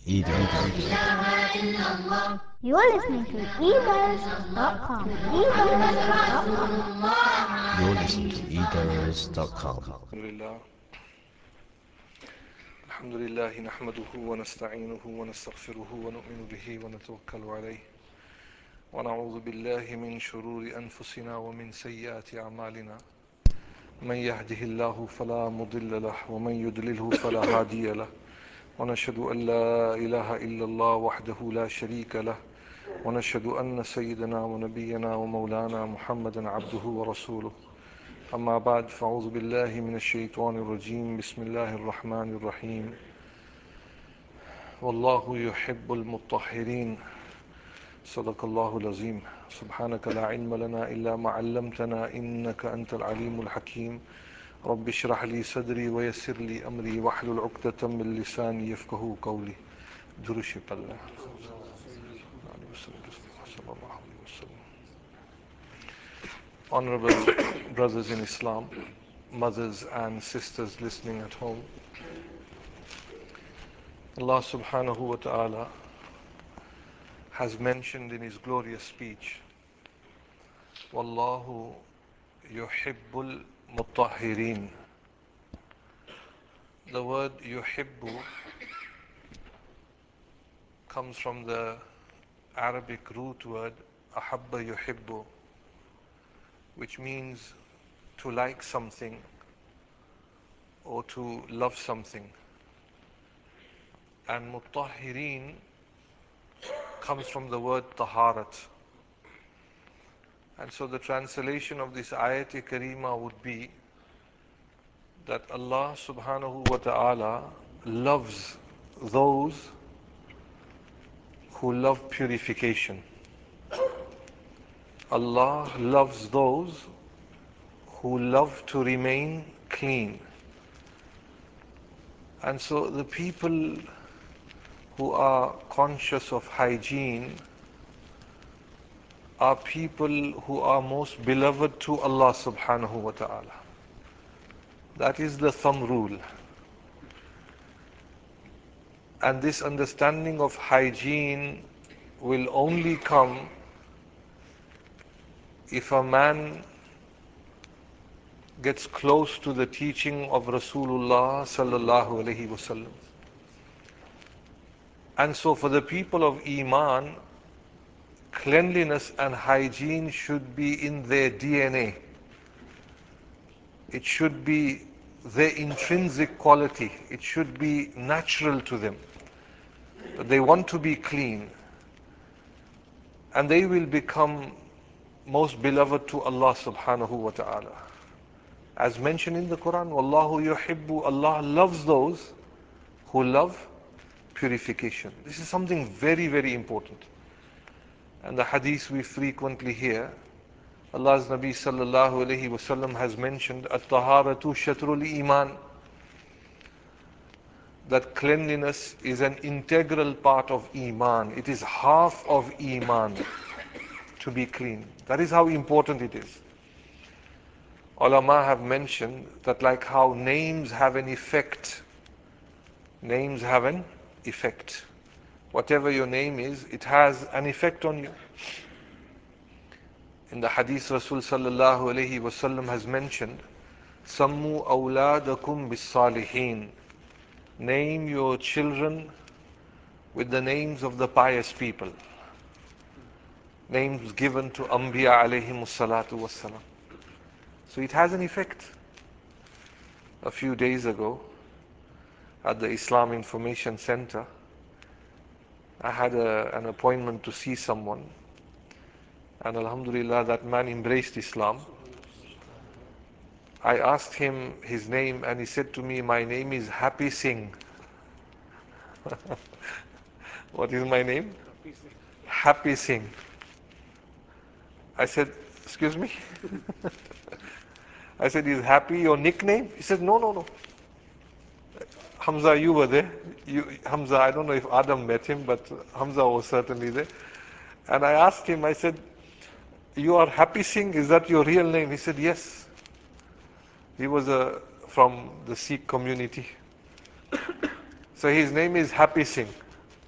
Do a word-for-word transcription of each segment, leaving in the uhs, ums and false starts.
Either. You are listening to e buzz dot com. e buzz dot com. You're listening to e buzz dot com. لله الحمد لله نحمده ونستعينه ونستغفره ونؤمن به ونتوكل عليه ونعوذ بالله من شرور أنفسنا ومن سيئات أعمالنا من يهده الله فلا مضل له ومن يضلله فلا هادي له ونشهد أن لا إله إلا الله وحده لا شريك له ونشهد أن سيدنا ونبينا ومولانا محمدا عبده ورسوله أما بعد فأعوذ بالله من الشيطان الرجيم بسم الله الرحمن الرحيم والله يحب المطهرين صدق الله العظيم سبحانك لا علم لنا إلا ما علمتنا إنك أنت العليم الحكيم رب اشرح لي صدري ويسر لي أمري واحلل عقدة من لساني يفقهوا قولي درش بالله صلى الله عليه وسلم. Honorable brothers in Islam, mothers and sisters listening at home, Allah subhanahu wa ta'ala has mentioned in His glorious speech, Wallahu yuhibbul mutahhirin. The word yuhibbu comes from the Arabic root word ahabba yuhibbu, which means to like something or to love something. And mutahhirin comes from the word taharat. And so the translation of this ayat-e karima would be that Allah subhanahu wa ta'ala loves those who love purification. Allah loves those who love to remain clean. And so the people who are conscious of hygiene are people who are most beloved to Allah subhanahu wa ta'ala. That is the thumb rule. And this understanding of hygiene will only come if a man gets close to the teaching of Rasulullah sallallahu alaihi wasallam. And so for the people of Iman, cleanliness and hygiene should be in their D N A. It should be their intrinsic quality. It should be natural to them. They want to be clean. And they will become most beloved to Allah subhanahu wa ta'ala. As mentioned in the Quran, Wallahu yuhibbu, Allah loves those who love purification. This is something very, very important. And the hadith we frequently hear, Allah's Nabi sallallahu alayhi wasallam has mentioned, At-taharatu shatrul iman, that cleanliness is an integral part of Iman. It is half of Iman to be clean. That is how important it is. Ulama have mentioned that like how names have an effect, names have an effect. Whatever your name is, it has an effect on you. In the hadith, Rasul sallallahu alayhi wasallam has mentioned, Sammu awladakum bis salihin. Name your children with the names of the pious people. Names given to Anbiya alayhimus salatu wassalam. So it has an effect. A few days ago, at the Islam Information Center, I had a, an appointment to see someone. And Alhamdulillah, that man embraced Islam. I asked him his name and he said to me, my name is Happy Singh. What is my name? Happy Singh. I said, excuse me? I said, is Happy your nickname? He said, no, no, no. Hamza, you were there. You, Hamza, I don't know if Adam met him, but Hamza was certainly there. And I asked him, I said, you are Happy Singh, is that your real name? He said, yes. He was a, from the Sikh community. So his name is Happy Singh.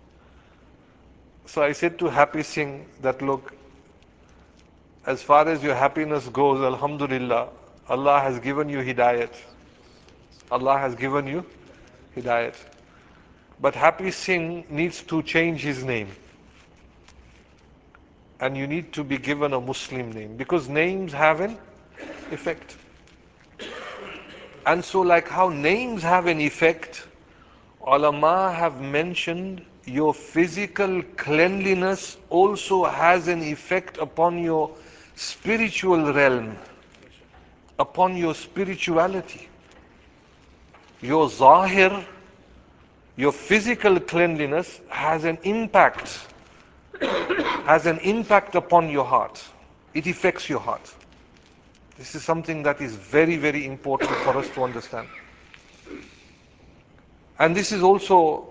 So I said to Happy Singh that, look, as far as your happiness goes, Alhamdulillah, Allah has given you hidayat. Allah has given you hidayat. But Happy Singh needs to change his name. And you need to be given a Muslim name, because names have an effect. And so, like how names have an effect, ulama have mentioned your physical cleanliness also has an effect upon your spiritual realm, upon your spirituality. Your zahir, your physical cleanliness has an impact, has an impact upon your heart. It affects your heart. This is something that is very, very important for us to understand. And this is also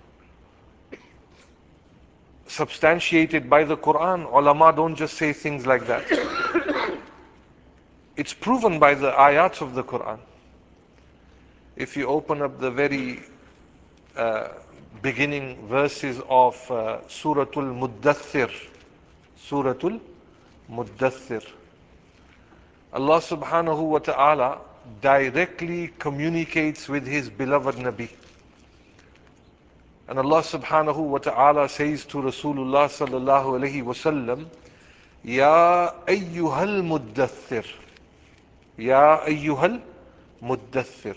substantiated by the Quran. Ulama don't just say things like that. It's proven by the ayats of the Quran. If you open up the very uh, beginning verses of uh, Suratul Muddathir, Suratul Muddathir, Allah subhanahu wa ta'ala directly communicates with His beloved Nabi. And Allah subhanahu wa ta'ala says to Rasulullah sallallahu alayhi wa sallam, Ya ayyuhal muddathir, Ya ayyuhal muddathir.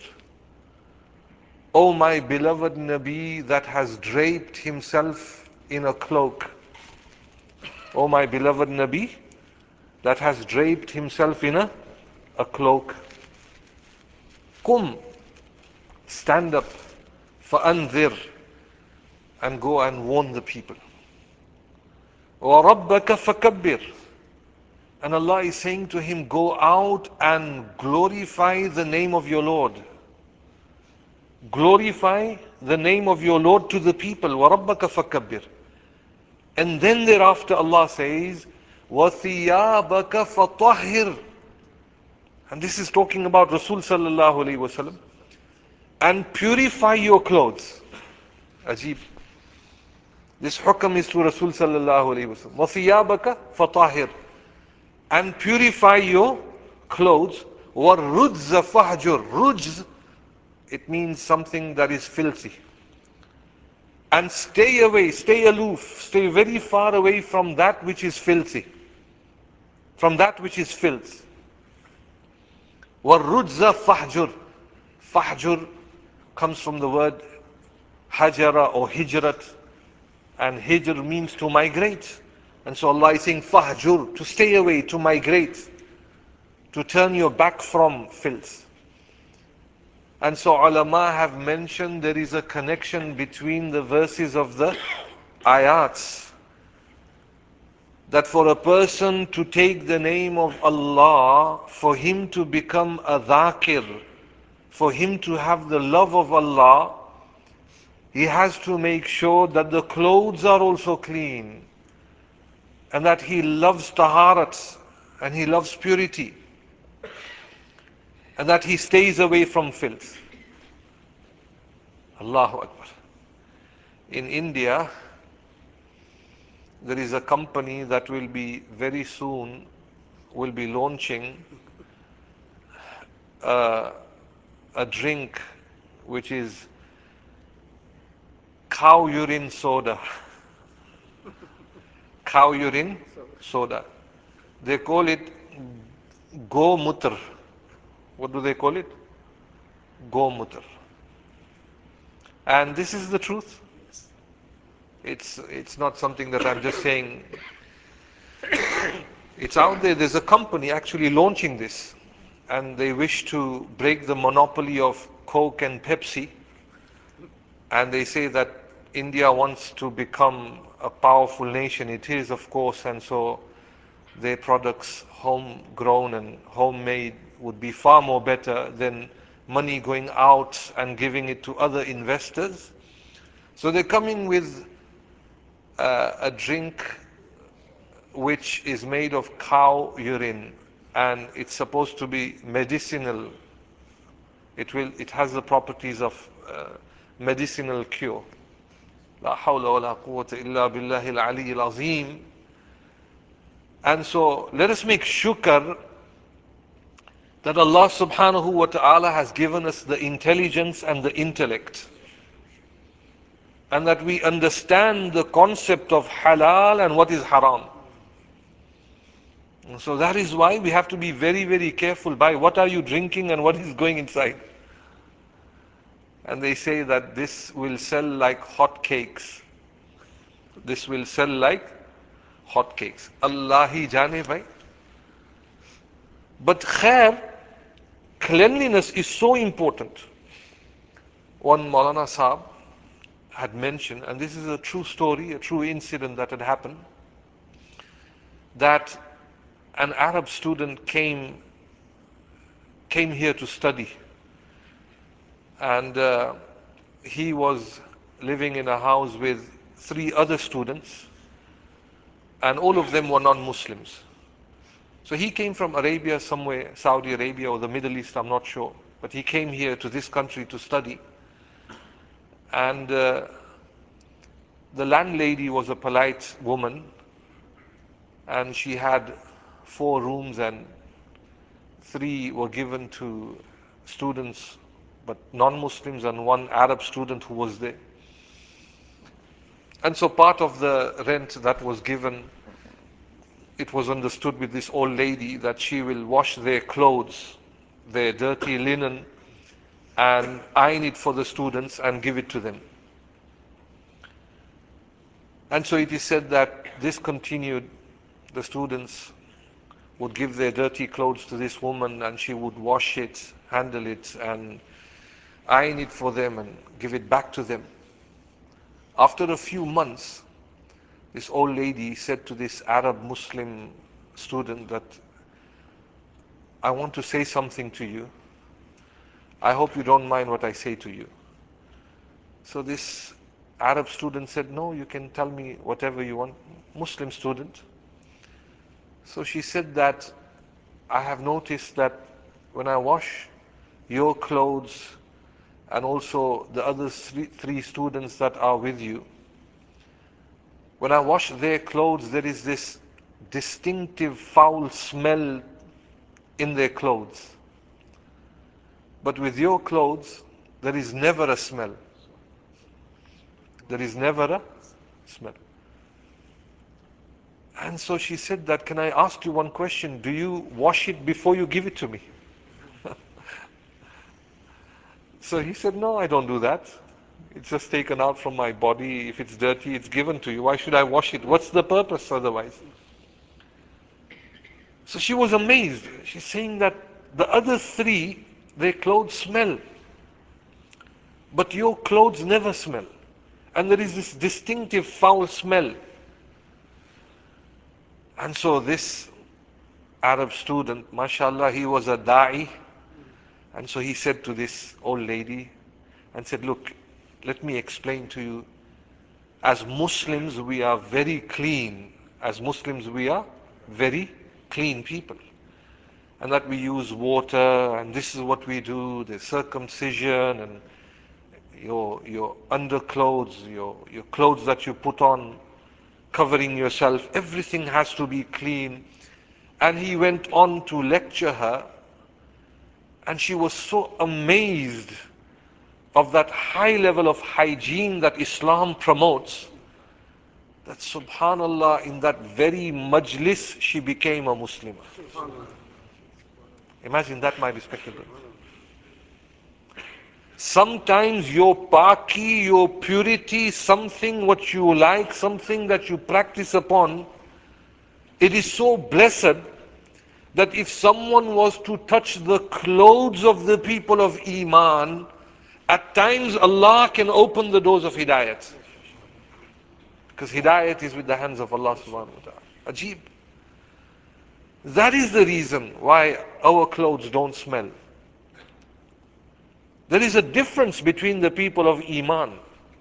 O my beloved Nabi that has draped himself in a cloak. O my beloved Nabi that has draped himself in a, a cloak. Qum, stand up, fa'anzir, and go and warn the people. وَرَبَّكَ فَكَبِّرْ. And Allah is saying to him, go out and glorify the name of your Lord. Glorify the name of your Lord to the people. وَرَبَّكَ فَكَبِّرْ. And then thereafter Allah says, وَثِيَابَكَ فَطَهِّرْ. And this is talking about Rasul sallallahu alayhi wa sallam. And purify your clothes. Ajib. This hukam is to Rasul sallallahu alayhi wa sallam. وَثِيَابَكَ فَطَهِّرْ. And purify your clothes. وَالرُّجْزَ فَحْجُرْ. Rujz, it means something that is filthy. And stay away, stay aloof, stay very far away from that which is filthy. From that which is filth. وَالرُّجْزَ فَحْجُرْ. Fahjur comes from the word hajara or hijrat. And hijr means to migrate. And so Allah is saying fahjur, to stay away, to migrate, to turn your back from filth. And so ulama have mentioned there is a connection between the verses of the ayats. That for a person to take the name of Allah, for him to become a dhakir, for him to have the love of Allah, he has to make sure that the clothes are also clean. And that he loves taharat, and he loves purity. And that he stays away from filth. Allahu Akbar. In India, there is a company that will be very soon, will be launching a, a drink which is cow urine soda. Cow urine soda. They call it Go Mutr. What do they call it? Go Mutr. And this is the truth. It's, it's not something that I'm just saying. It's out there. There's a company actually launching this. And they wish to break the monopoly of Coke and Pepsi. And they say that India wants to become a powerful nation. It is, of course. And so their products, homegrown and homemade, would be far more better than money going out and giving it to other investors. So they're coming with uh, a drink which is made of cow urine, and it's supposed to be medicinal. It will, it has the properties of uh, medicinal cure. La hawla wa la quwwata illa billahi al-ali al-azim. And so let us make shukr that Allah subhanahu wa ta'ala has given us the intelligence and the intellect, and that we understand the concept of halal and what is haram. And so that is why we have to be very, very careful by what are you drinking and what is going inside. And they say that this will sell like hot cakes. This will sell like hot cakes. Allah hi jane bhai. But khair, cleanliness is so important. One Maulana Sahab had mentioned, and this is a true story, a true incident that had happened, that an Arab student came came here to study, and uh, he was living in a house with three other students, and all of them were non-Muslims. So he came from Arabia, somewhere, Saudi Arabia or the Middle East, I'm not sure, but he came here to this country to study. And uh, the landlady was a polite woman, and she had four rooms, and three were given to students, but non-Muslims, and one Arab student who was there. And so part of the rent that was given, it was understood with this old lady that she will wash their clothes, their dirty linen, and iron it for the students and give it to them. And so it is said that this continued. The students would give their dirty clothes to this woman, and she would wash it, handle it, and iron it for them and give it back to them. After a few months, this old lady said to this Arab Muslim student that, I want to say something to you. I hope you don't mind what I say to you. So this Arab student said, no, you can tell me whatever you want. Muslim student. So she said that, I have noticed that when I wash your clothes and also the other three, three students that are with you, when I wash their clothes, there is this distinctive foul smell in their clothes. But with your clothes, there is never a smell. There is never a smell. And so she said that, can I ask you one question? Do you wash it before you give it to me? So he said, no, I don't do that. It's just taken out from my body. If it's dirty, it's given to you. Why should I wash it? What's the purpose otherwise? So she was amazed. She's saying that the other three, their clothes smell. But your clothes never smell. And there is this distinctive foul smell. And so this Arab student, mashallah, he was a da'i. And so he said to this old lady and said, look, let me explain to you. As Muslims, we are very clean. As Muslims, we are very clean people. And that we use water, and this is what we do, the circumcision, and your your underclothes, your, your clothes that you put on, covering yourself, everything has to be clean. And he went on to lecture her, and she was so amazed of that high level of hygiene that Islam promotes, that subhanallah, in that very majlis, she became a Muslim. Imagine that, my respected brothers. Sometimes your paki, your purity, something what you like, something that you practice upon, it is so blessed that if someone was to touch the clothes of the people of Iman, at times Allah can open the doors of Hidayat. Because Hidayat is with the hands of Allah subhanahu wa ta'ala. Ajib. That is the reason why our clothes don't smell. There is a difference between the people of Iman.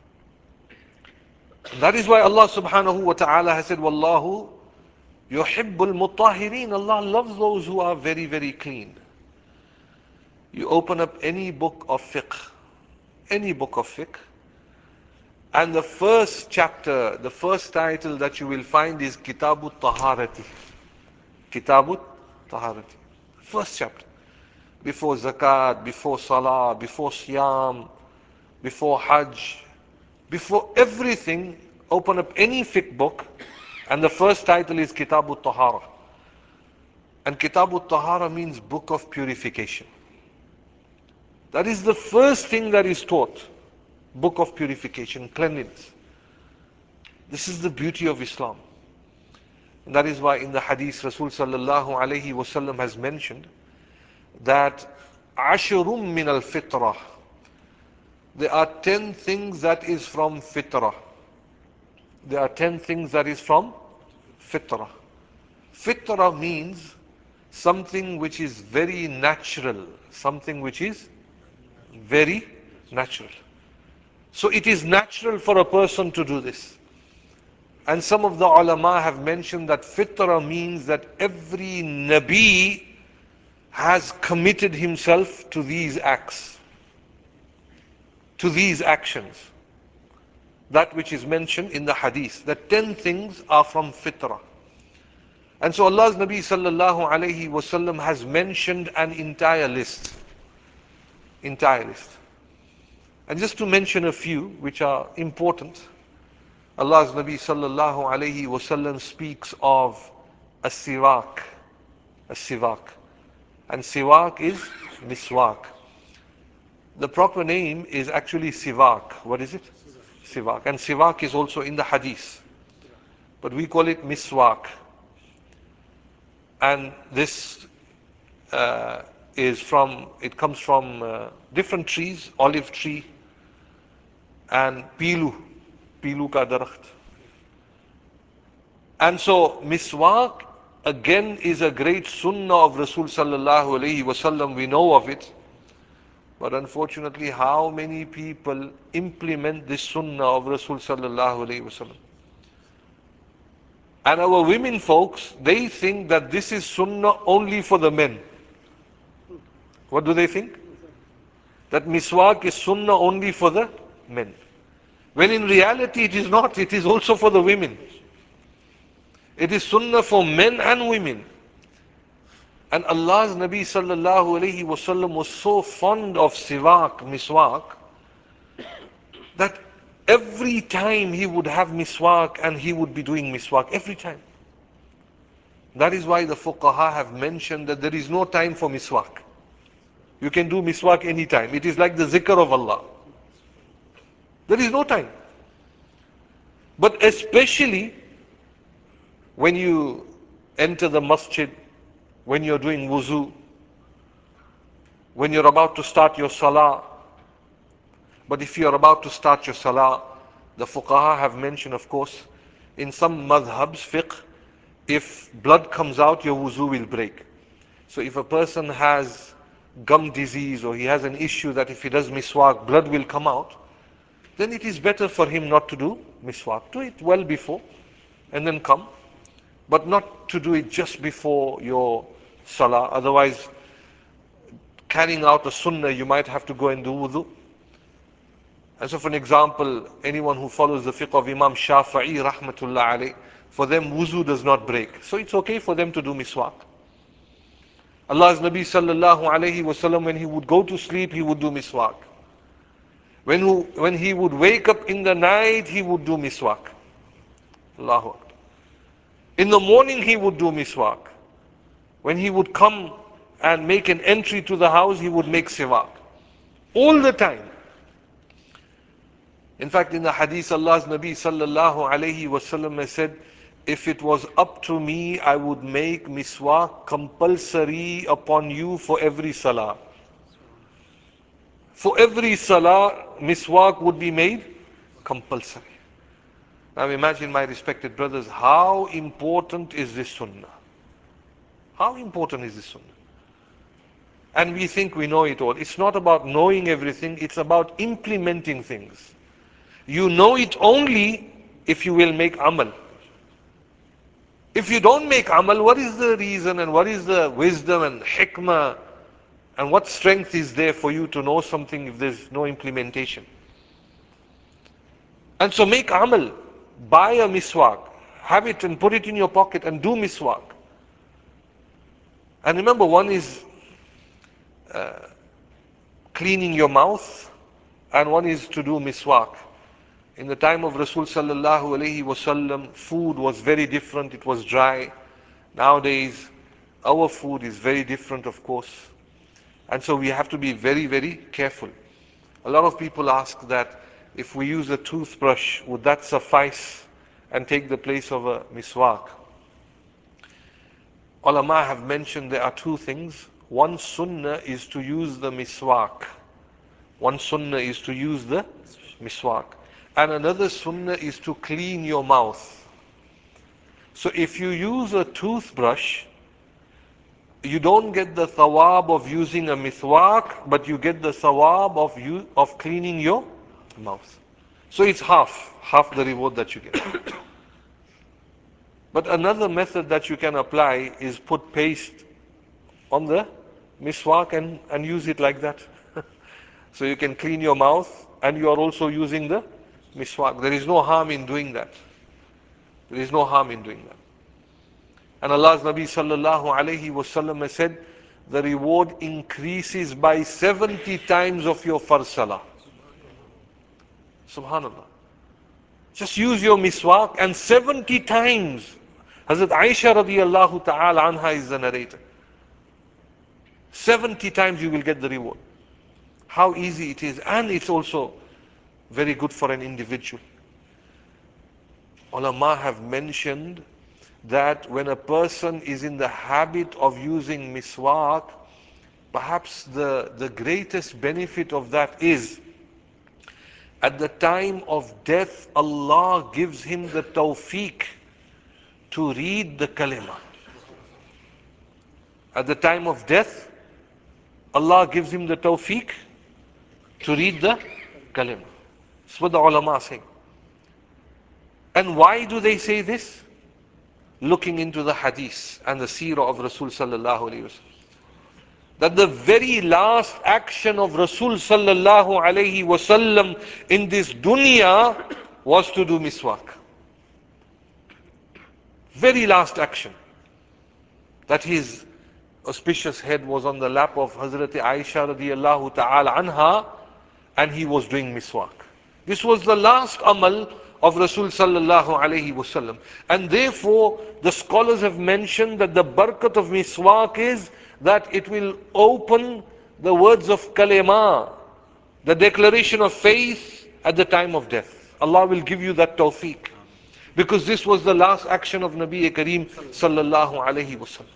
And that is why Allah subhanahu wa ta'ala has said, Wallahu yuhibbul mutahhirin. Allah loves those who are very, very clean. You open up any book of fiqh, any book of fiqh, And the first chapter, the first title that you will find is Kitabut Taharati. Kitabut Taharati. First chapter. Before Zakat, before Salah, before Siyam, before Hajj, before everything, open up any fiqh book, and the first title is Kitabut Tahara. And Kitabut Tahara means book of purification. That is the first thing that is taught. Book of purification, cleanliness. This is the beauty of Islam. And that is why in the hadith Rasul sallallahu alayhi wasallam has mentioned that ashurum min al fitrah. There are ten things that is from fitrah. There are ten things that is from fitrah. Fitrah means something which is very natural, something which is very natural. So it is natural for a person to do this. And some of the ulama have mentioned that fitrah means that every Nabi has committed himself to these acts, to these actions. That which is mentioned in the hadith, that ten things are from fitrah. And so Allah's Nabi sallallahu alayhi wasallam has mentioned an entire list. Entire list. And just to mention a few which are important, Allah's Nabi sallallahu alayhi wasallam speaks of a siwak, a siwak. And siwak is miswak. The proper name is actually siwak. What is it? Siwak. And siwak is also in the hadith. But we call it miswak. And this uh, is from, it comes from uh, different trees, olive tree and pilu, pilu ka darakht. And so miswak again is a great sunnah of Rasul sallallahu alayhi wasallam. We know of it. But unfortunately, how many people implement this sunnah of Rasul sallallahu alayhi wasallam? And our women folks, they think that this is sunnah only for the men. What do they think? That miswak is sunnah only for the men. When in reality it is not, it is also for the women. It is sunnah for men and women. And Allah's Nabi sallallahu alayhi wasallam was so fond of siwak, miswak, that every time he would have miswak and he would be doing miswak, every time. That is why the fuqaha have mentioned that there is no time for miswak. You can do miswak anytime. It is like the zikr of Allah. There is no time. But especially when you enter the masjid, when you're doing wuzu, when you're about to start your salah. But if you're about to start your salah, the fuqaha have mentioned, of course, in some madhabs, fiqh, if blood comes out, your wuzu will break. So if a person has gum disease or he has an issue that if he does miswak, blood will come out, then it is better for him not to do miswak. Do it well before and then come. But not to do it just before your salah. Otherwise, carrying out a sunnah, you might have to go and do wudu. And so for an example, anyone who follows the fiqh of Imam Shafi'i rahmatullah alayh, for them wuzu does not break. So it's okay for them to do miswak. Allah's Nabi sallallahu alayhi wasallam, when he would go to sleep, he would do miswak. When, who, when he would wake up in the night, he would do miswak. Allahu Akbar. In the morning he would do miswak. When he would come and make an entry to the house, he would make siwak. All the time. In fact, in the hadith, Allah's Nabi sallallahu alayhi wasallam has said, if it was up to me, I would make miswak compulsory upon you for every salah. For every salah, miswak would be made compulsory. Now imagine, my respected brothers, how important is this sunnah? How important is this sunnah? And we think we know it all. It's not about knowing everything, it's about implementing things. You know it only if you will make amal. If you don't make amal, what is the reason and what is the wisdom and hikmah and what strength is there for you to know something if there's no implementation? And so make amal. Buy a miswak. Have it and put it in your pocket and do miswak. And remember, one is cleaning your mouth and one is to do miswak. In the time of Rasul sallallahu alaihi wasallam, food was very different. It was dry. Nowadays, our food is very different, of course. And so we have to be very, very careful. A lot of people ask that if we use a toothbrush, would that suffice and take the place of a miswak? Ulama have mentioned there are two things. One sunnah is to use the miswak. One sunnah is to use the miswak. And another sunnah is to clean your mouth. So if you use a toothbrush, you don't get the thawab of using a miswak, but you get the thawab of you of cleaning your mouth. So it's half, half the reward that you get. But another method that you can apply is put paste on the miswak and, and use it like that. So you can clean your mouth and you are also using the miswak. There is no harm in doing that. There is no harm in doing that. And Allah's Nabi sallallahu alayhi wasallam has said, the reward increases by seventy times of your farz salah. Subhanallah. Just use your miswak and seventy times. Hazrat Aisha radiallahu ta'ala anha is the narrator. seventy times you will get the reward. How easy it is. And it's also very good for an individual. Ulama have mentioned that when a person is in the habit of using miswak, perhaps the, the greatest benefit of that is at the time of death, Allah gives him the tawfiq to read the kalima. At the time of death, Allah gives him the tawfiq to read the kalima. That's what the ulama say. And why do they say this? Looking into the hadith and the seerah of Rasul sallallahu alayhi wa sallam, that the very last action of Rasul sallallahu alayhi wa sallam in this dunya was to do miswak. Very last action. That his auspicious head was on the lap of Hazrat Aisha radiallahu ta'ala anha and he was doing miswak. This was the last amal of Rasul sallallahu alayhi wasallam. And therefore, the scholars have mentioned that the barakat of miswak is that it will open the words of kalima, the declaration of faith at the time of death. Allah will give you that tawfiq. Because this was the last action of Nabi Kareem sallallahu alayhi wasallam.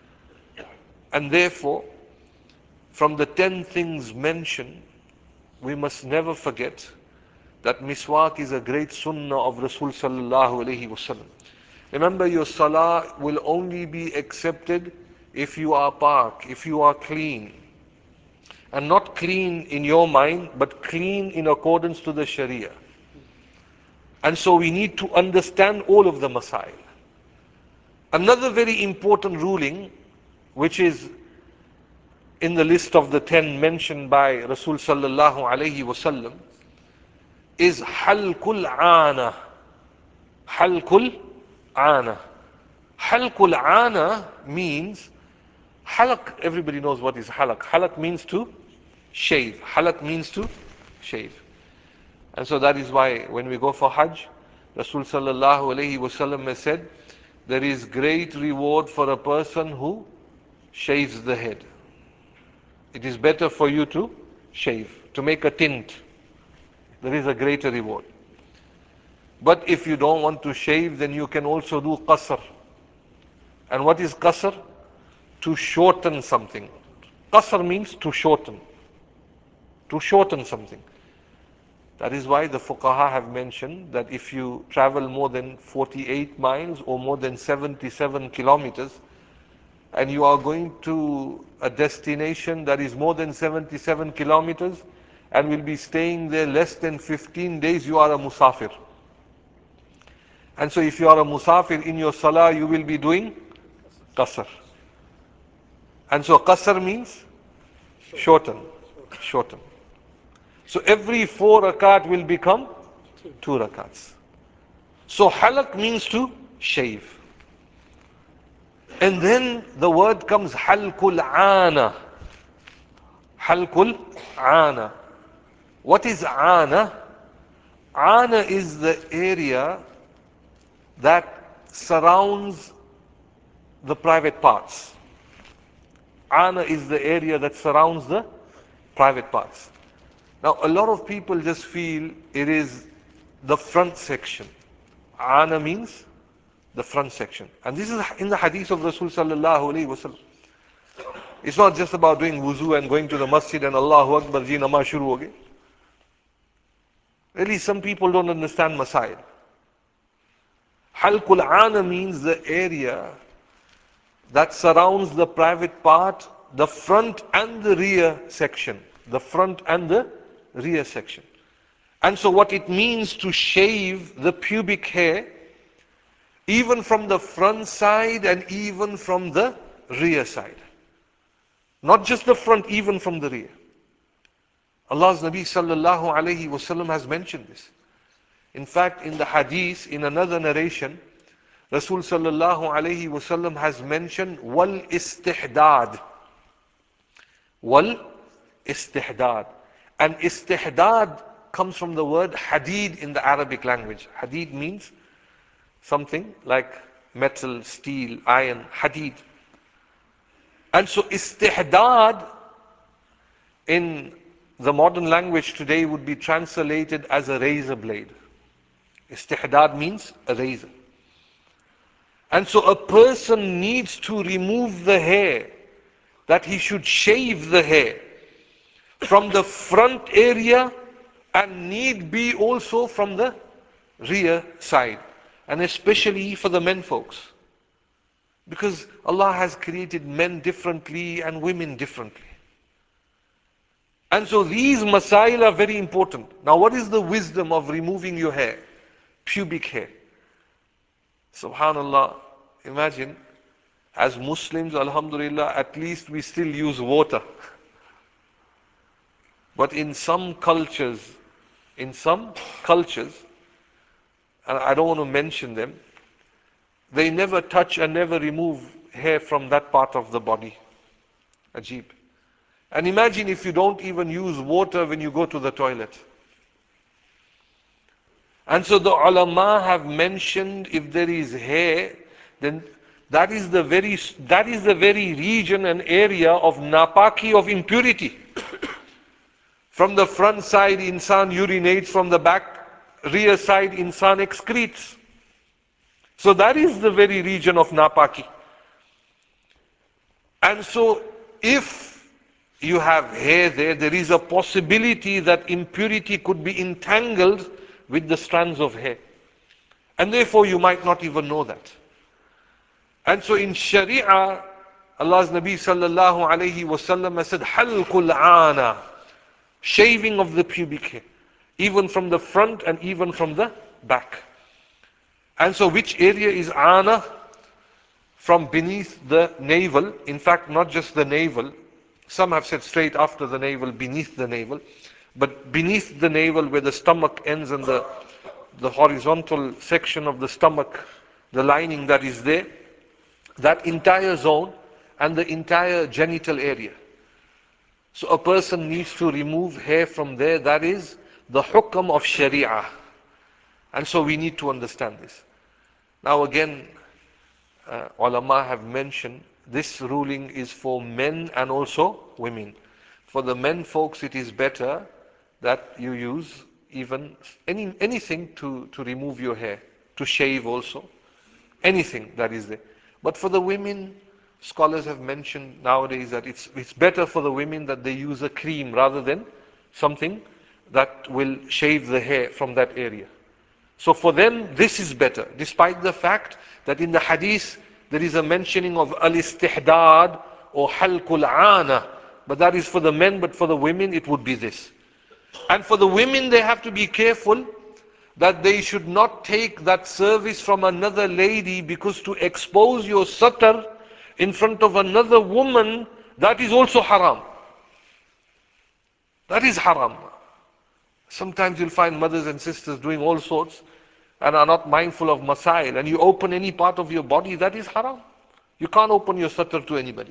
And therefore, from the ten things mentioned, we must never forget that miswak is a great sunnah of Rasul sallallahu alayhi wasallam. Remember, your salah will only be accepted if you are pak, if you are clean. And not clean in your mind, but clean in accordance to the Sharia. And so we need to understand all of the masail. Another very important ruling, which is in the list of the ten mentioned by Rasul sallallahu alayhi wasallam, is halkul ana. Halkul ana. Halkul ana means, halak, everybody knows what is halak. Halak means to shave. Halak means to shave. And so that is why when we go for Hajj, Rasul sallallahu alayhi wasallam has said, there is great reward for a person who shaves the head. It is better for you to shave, to make a tint. There is a greater reward. But if you don't want to shave, then you can also do qasr. And what is qasr? To shorten something. Qasr means to shorten. To shorten something. That is why the fuqaha have mentioned that if you travel more than forty-eight miles or more than seventy-seven kilometers, and you are going to a destination that is more than seventy-seven kilometers, and will be staying there less than fifteen days, you are a musafir. And so if you are a musafir in your salah, you will be doing qasr. And so qasr means shorten, shorten. So every four rakat will become Two rakats. So halak means to shave. And then the word comes halkul ana. Halkul ana. What is ana? Ana is the area that surrounds the private parts. Ana is the area that surrounds the private parts. Now, a lot of people just feel it is the front section. Ana means the front section. And this is in the hadith of Rasul sallallahu alayhi wasallam. It's not just about doing wuzu and going to the masjid and Allahu Akbar ji namaz shuru ho gayi. Really, some people don't understand masail. Halkul ana means the area that surrounds the private part, the front and the rear section. The front and the rear section. And so what it means to shave the pubic hair, even from the front side and even from the rear side. Not just the front, even from the rear. Allah's Nabi sallallahu alayhi wasallam has mentioned this. In fact, in the hadith, in another narration, Rasul sallallahu alayhi wasallam has mentioned wal istihdad. Wal istihdad. And istihdad comes from the word hadid in the Arabic language. Hadid means something like metal, steel, iron, hadid. And so istihdad in the modern language today would be translated as a razor blade. Istihdad means a razor. And so a person needs to remove the hair, that he should shave the hair from the front area and need be also from the rear side. And especially for the men folks. Because Allah has created men differently and women differently. And so these masail are very important. Now what is the wisdom of removing your hair? Pubic hair. Subhanallah, imagine, as Muslims, alhamdulillah, at least we still use water. But in some cultures, in some cultures, and I don't want to mention them, they never touch and never remove hair from that part of the body. Ajib. And imagine if you don't even use water when you go to the toilet. And so the ulama have mentioned if there is hair, then that is the very that is the very region and area of napaki, of impurity. From the front side, insan urinates, from the back, rear side, insan excretes. So that is the very region of napaki. And so if you have hair there, there is a possibility that impurity could be entangled with the strands of hair. And therefore you might not even know that. And so in Sharia, Allah's Nabi sallallahu alayhi wasallam has said, halqul ana, shaving of the pubic hair, even from the front and even from the back. And so which area is ana? From beneath the navel. In fact, not just the navel. Some have said straight after the navel, beneath the navel. But beneath the navel, where the stomach ends and the, the horizontal section of the stomach, the lining that is there, that entire zone and the entire genital area. So a person needs to remove hair from there. That is the hukam of Sharia. And so we need to understand this. Now again, uh, ulama have mentioned this ruling is for men and also women. For the men folks, it is better that you use even any anything to, to remove your hair, to shave also, anything that is there. But for the women, scholars have mentioned nowadays that it's it's better for the women that they use a cream rather than something that will shave the hair from that area. So for them, this is better, despite the fact that in the hadith there is a mentioning of al-istihdad or halqul ana. But that is for the men, but for the women it would be this. And for the women, they have to be careful that they should not take that service from another lady, because to expose your satar in front of another woman, that is also haram. That is haram. Sometimes you'll find mothers and sisters doing all sorts and are not mindful of masail, and you open any part of your body, that is haram. You can't open your satar to anybody.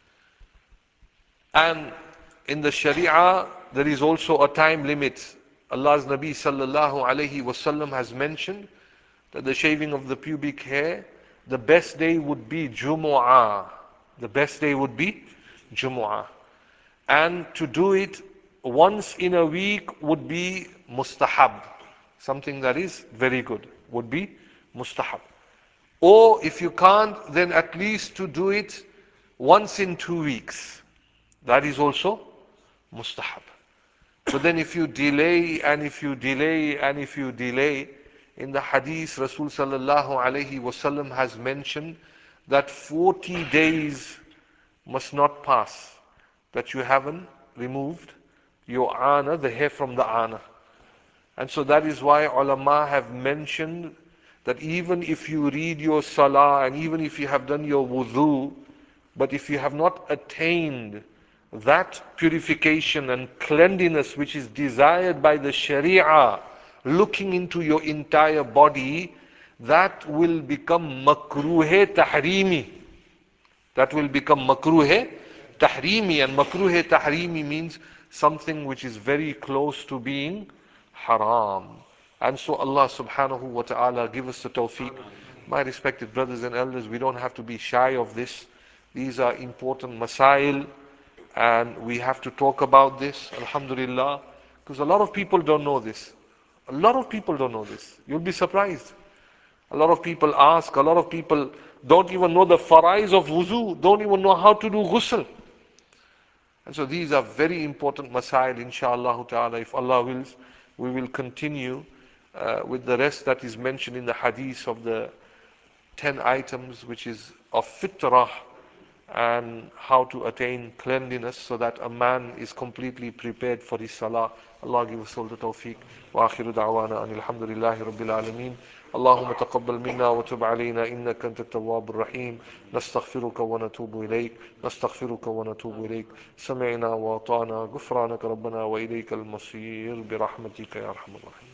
And in the Sharia, there is also a time limit. Allah's Nabi sallallahu alayhi wasallam has mentioned that the shaving of the pubic hair, the best day would be Jumu'ah. The best day would be Jumu'ah. And to do it once in a week would be mustahab. Something that is very good would be mustahab. Or if you can't, then at least to do it once in two weeks. That is also mustahab. But then if you delay and if you delay and if you delay, in the hadith Rasul sallallahu alayhi wasallam has mentioned that forty days must not pass that you haven't removed your ana, the hair from the ana. And so that is why ulama have mentioned that even if you read your salah and even if you have done your wudu, but if you have not attained that purification and cleanliness which is desired by the Sharia, looking into your entire body, that will become makruhe tahrimi. That will become makruhe tahrimi. And makruhe tahrimi means something which is very close to being haram. And so Allah subhanahu wa ta'ala give us the tawfiq. My respected brothers and elders, we don't have to be shy of this. These are important masail, and we have to talk about this, alhamdulillah, because a lot of people don't know this. A lot of people don't know this. You'll be surprised. A lot of people ask, a lot of people don't even know the farais of wuzu, don't even know how to do ghusl. And so these are very important masail, inshallah ta'ala. If Allah wills, we will continue uh, with the rest that is mentioned in the hadith of the ten items which is of fitrah, and how to attain cleanliness so that a man is completely prepared for his salah. Allah give us all the tawfiq. Wa akhiru da'wana anil hamdulillahi rabbil alameen. اللهم تقبل منا وتب علينا إنك أنت التواب الرحيم نستغفرك ونتوب إليك نستغفرك ونتوب إليك سمعنا وأطعنا غفرانك ربنا وإليك المصير برحمتك يا أرحم الراحمين